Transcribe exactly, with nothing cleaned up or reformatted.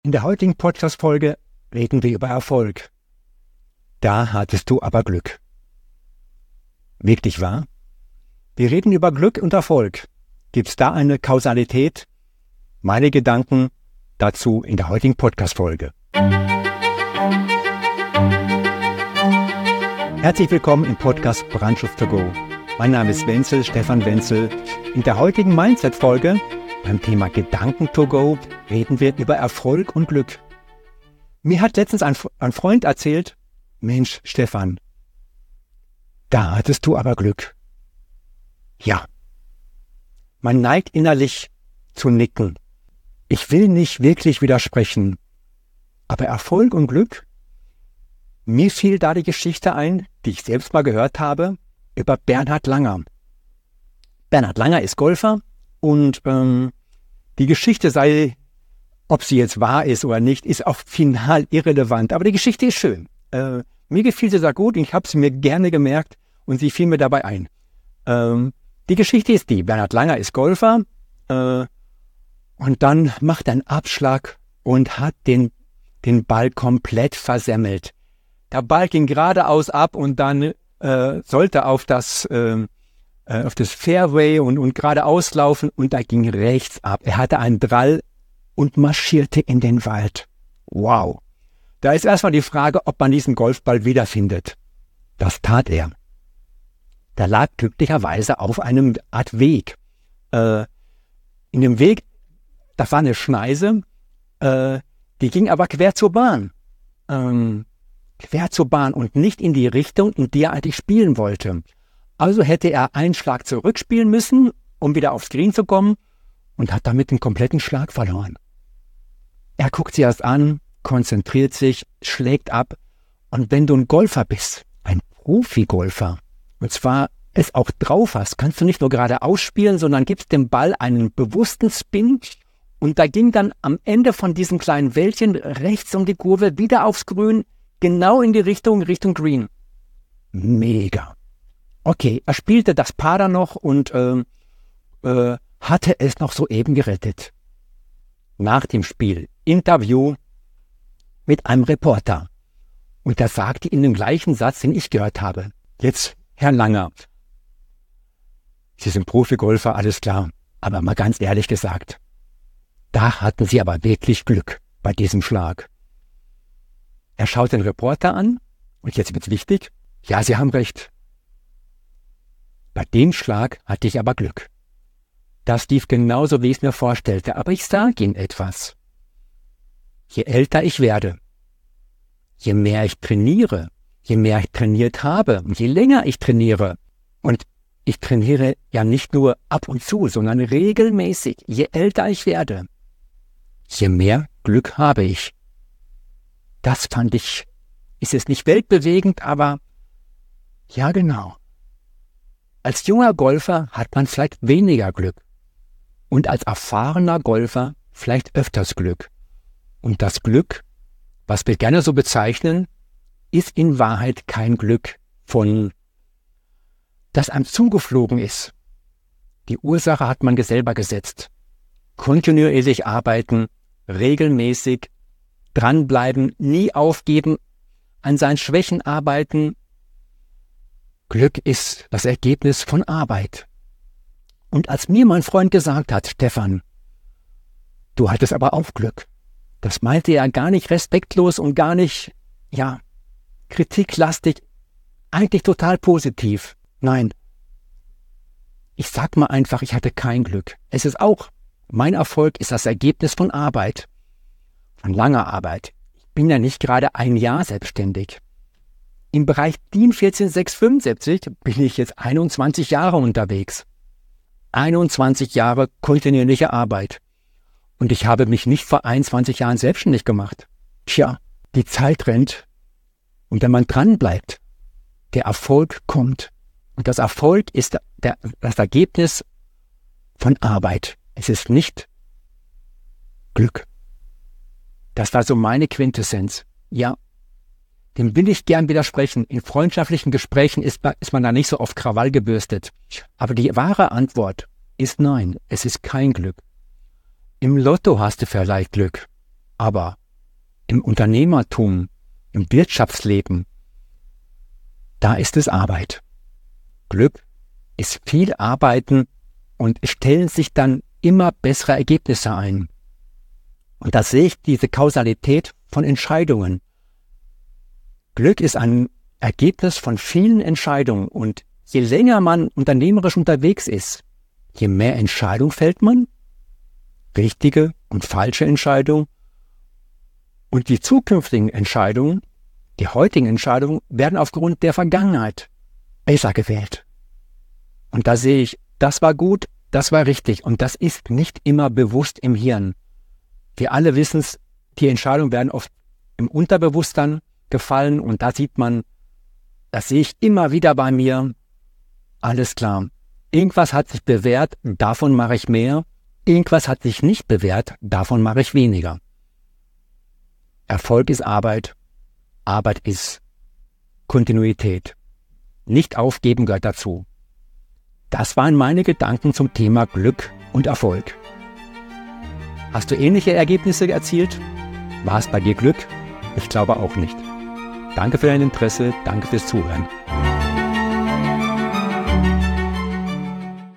In der heutigen Podcast-Folge reden wir über Erfolg. Da hattest du aber Glück. Wirklich wahr? Wir reden über Glück und Erfolg. Gibt's da eine Kausalität? Meine Gedanken dazu in der heutigen Podcast-Folge. Herzlich willkommen im Podcast Brandschutz to go. Mein Name ist Wenzel, Stefan Wenzel. In der heutigen Mindset-Folge beim Thema Gedanken to go reden wir über Erfolg und Glück. Mir hat letztens ein, ein Freund erzählt, Mensch, Stefan, da hattest du aber Glück. Ja, man neigt innerlich zu nicken. Ich will nicht wirklich widersprechen, aber Erfolg und Glück, mir fiel da die Geschichte ein, die ich selbst mal gehört habe, über Bernhard Langer. Bernhard Langer ist Golfer und ähm, die Geschichte sei, ob sie jetzt wahr ist oder nicht, ist auch final irrelevant. Aber die Geschichte ist schön. Äh, mir gefiel sie sehr gut und ich habe sie mir gerne gemerkt und sie fiel mir dabei ein. Ähm, die Geschichte ist die, Bernhard Langer ist Golfer äh, und dann macht er einen Abschlag und hat den, den Ball komplett versemmelt. Der Ball ging geradeaus ab und dann äh, sollte auf das... Äh, auf das Fairway und, und geradeaus laufen und da ging rechts ab. Er hatte einen Drall und marschierte in den Wald. Wow. Da ist erstmal die Frage, ob man diesen Golfball wiederfindet. Das tat er. Da lag glücklicherweise auf einem Art Weg. Äh, in dem Weg, da war eine Schneise, äh, die ging aber quer zur Bahn. Ähm, quer zur Bahn und nicht in die Richtung, in die er eigentlich spielen wollte. Also hätte er einen Schlag zurückspielen müssen, um wieder aufs Green zu kommen und hat damit den kompletten Schlag verloren. Er guckt sich erst an, konzentriert sich, schlägt ab und wenn du ein Golfer bist, ein Profi-Golfer, und zwar es auch drauf hast, kannst du nicht nur gerade ausspielen, sondern gibst dem Ball einen bewussten Spin und da ging dann am Ende von diesem kleinen Wäldchen rechts um die Kurve wieder aufs Grün, genau in die Richtung, Richtung Green. Mega. Okay, er spielte das Paar dann noch und äh, äh, hatte es noch soeben gerettet. Nach dem Spiel Interview mit einem Reporter. Und der sagte in dem gleichen Satz, den ich gehört habe. Jetzt, Herr Langer, Sie sind Profigolfer, alles klar. Aber mal ganz ehrlich gesagt, da hatten Sie aber wirklich Glück bei diesem Schlag. Er schaut den Reporter an und jetzt wird's wichtig. Ja, Sie haben recht. Bei dem Schlag hatte ich aber Glück. Das lief genauso, wie ich es mir vorstellte, aber ich sage Ihnen etwas. Je älter ich werde, je mehr ich trainiere, je mehr ich trainiert habe, je länger ich trainiere, und ich trainiere ja nicht nur ab und zu, sondern regelmäßig, je älter ich werde, je mehr Glück habe ich. Das fand ich, ist es nicht weltbewegend, aber ja genau. Als junger Golfer hat man vielleicht weniger Glück und als erfahrener Golfer vielleicht öfters Glück. Und das Glück, was wir gerne so bezeichnen, ist in Wahrheit kein Glück von, das einem zugeflogen ist. Die Ursache hat man selber gesetzt. Kontinuierlich arbeiten, regelmäßig dranbleiben, nie aufgeben, an seinen Schwächen arbeiten. Glück ist das Ergebnis von Arbeit. Und als mir mein Freund gesagt hat, Stefan, du hattest aber auch Glück. Das meinte er gar nicht respektlos und gar nicht, ja, kritiklastig, eigentlich total positiv. Nein, ich sag mal einfach, ich hatte kein Glück. Es ist auch, mein Erfolg ist das Ergebnis von Arbeit, von langer Arbeit. Ich bin ja nicht gerade ein Jahr selbstständig. Im Bereich DIN vierzehn sechs fünfundsiebzig bin ich jetzt einundzwanzig Jahre unterwegs. einundzwanzig Jahre kontinuierliche Arbeit. Und ich habe mich nicht vor einundzwanzig Jahren selbstständig gemacht. Tja, die Zeit rennt. Und wenn man dran bleibt, der Erfolg kommt. Und das Erfolg ist der, das Ergebnis von Arbeit. Es ist nicht Glück. Das war so meine Quintessenz. Ja. Dem will ich gern widersprechen. In freundschaftlichen Gesprächen ist, ist man da nicht so oft Krawall gebürstet. Aber die wahre Antwort ist nein, es ist kein Glück. Im Lotto hast du vielleicht Glück, Aber im Unternehmertum, im Wirtschaftsleben, da ist es Arbeit. Glück ist viel Arbeiten und es stellen sich dann immer bessere Ergebnisse ein. Und da sehe ich diese Kausalität von Entscheidungen. Glück ist ein Ergebnis von vielen Entscheidungen und je länger man unternehmerisch unterwegs ist, je mehr Entscheidungen fällt man, richtige und falsche Entscheidungen, und die zukünftigen Entscheidungen, die heutigen Entscheidungen, werden aufgrund der Vergangenheit besser gewählt. Und da sehe ich, das war gut, das war richtig und das ist nicht immer bewusst im Hirn. Wir alle wissen es, die Entscheidungen werden oft im Unterbewusstsein gefallen und da sieht man, das sehe ich immer wieder bei mir, alles klar. Irgendwas hat sich bewährt, davon mache ich mehr. Irgendwas hat sich nicht bewährt, davon mache ich weniger. Erfolg ist Arbeit, Arbeit ist Kontinuität. Nicht aufgeben gehört dazu. Das waren meine Gedanken zum Thema Glück und Erfolg. Hast du ähnliche Ergebnisse erzielt? War es bei dir Glück? Ich glaube auch nicht. Danke für dein Interesse, danke fürs Zuhören.